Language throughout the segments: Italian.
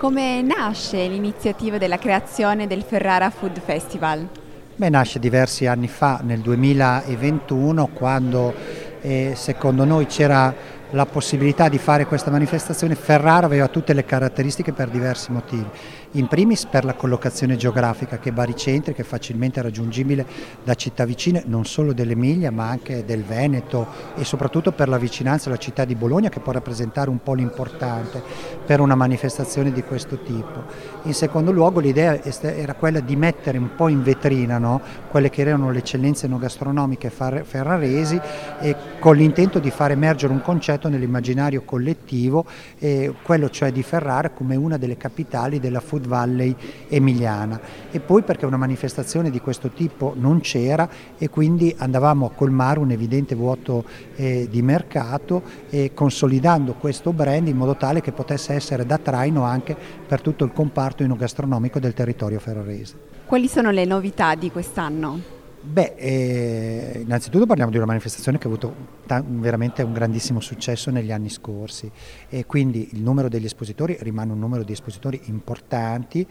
Come nasce l'iniziativa della creazione del Ferrara Food Festival? Nasce diversi anni fa, nel 2021, quando secondo noi c'era la possibilità di fare questa manifestazione. Ferrara aveva tutte le caratteristiche per diversi motivi. In primis per la collocazione geografica, che è baricentrica, è facilmente raggiungibile da città vicine, non solo dell'Emilia ma anche del Veneto, e soprattutto per la vicinanza alla città di Bologna, che può rappresentare un polo importante per una manifestazione di questo tipo. In secondo luogo l'idea era quella di mettere un po' in vetrina, no, quelle che erano le eccellenze enogastronomiche ferraresi, e con l'intento di far emergere un concetto nell'immaginario collettivo, quello cioè di Ferrara come una delle capitali della Food Valley emiliana. E poi perché una manifestazione di questo tipo non c'era, e quindi andavamo a colmare un evidente vuoto di mercato, consolidando questo brand in modo tale che potesse essere da traino anche per tutto il comparto enogastronomico del territorio ferrarese. Quali sono le novità di quest'anno? Innanzitutto parliamo di una manifestazione che ha avuto veramente un grandissimo successo negli anni scorsi, e quindi il numero degli espositori rimane un numero di espositori importanti.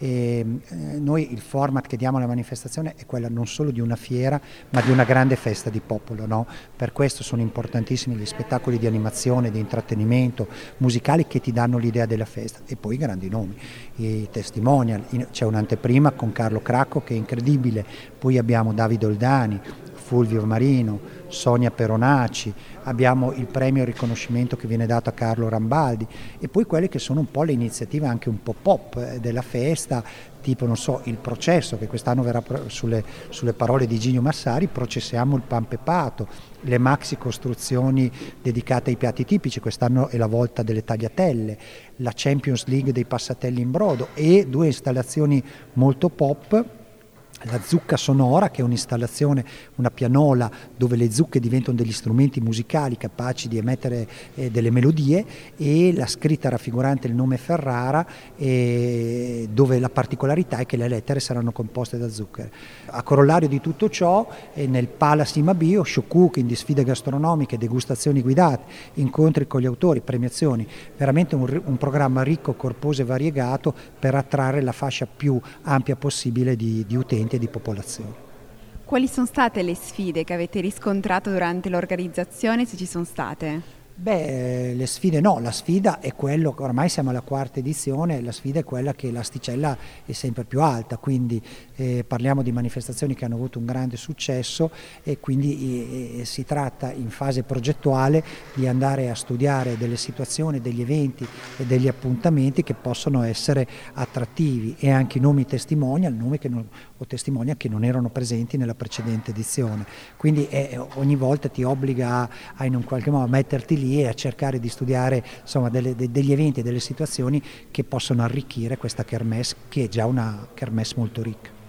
Noi il format che diamo alla manifestazione è quella non solo di una fiera ma di una grande festa di popolo, no? Per questo sono importantissimi gli spettacoli di animazione, di intrattenimento, musicali, che ti danno l'idea della festa, e poi i grandi nomi, i testimonial. C'è un'anteprima con Carlo Cracco che è incredibile, poi abbiamo Davide Oldani, Fulvio Marino, Sonia Peronaci, abbiamo il premio riconoscimento che viene dato a Carlo Rambaldi, e poi quelle che sono un po' le iniziative anche un po' pop della festa, tipo non so, il processo, che quest'anno verrà sulle parole di Gigno Massari, processiamo il pan pepato, le maxi costruzioni dedicate ai piatti tipici, quest'anno è la volta delle tagliatelle, la Champions League dei passatelli in brodo, e due installazioni molto pop. La zucca sonora, che è un'installazione, una pianola dove le zucche diventano degli strumenti musicali capaci di emettere delle melodie, e la scritta raffigurante il nome Ferrara, dove la particolarità è che le lettere saranno composte da zucchero. A corollario di tutto ciò, nel Palace di Mabio, show cooking, di sfide gastronomiche, degustazioni guidate, incontri con gli autori, premiazioni, veramente un programma ricco, corposo e variegato per attrarre la fascia più ampia possibile di utenti e di popolazione. Quali sono state le sfide che avete riscontrato durante l'organizzazione, se ci sono state? Le sfide no, la sfida è quello, ormai siamo alla quarta edizione, la sfida è quella che l'asticella è sempre più alta, quindi parliamo di manifestazioni che hanno avuto un grande successo, e quindi si tratta in fase progettuale di andare a studiare delle situazioni, degli eventi e degli appuntamenti che possono essere attrattivi, e anche i nomi testimonial, o testimonial che non erano presenti nella precedente edizione. Quindi ogni volta ti obbliga a in un qualche modo a metterti lì e a cercare di studiare, insomma, degli eventi e delle situazioni che possono arricchire questa kermesse, che è già una kermesse molto ricca.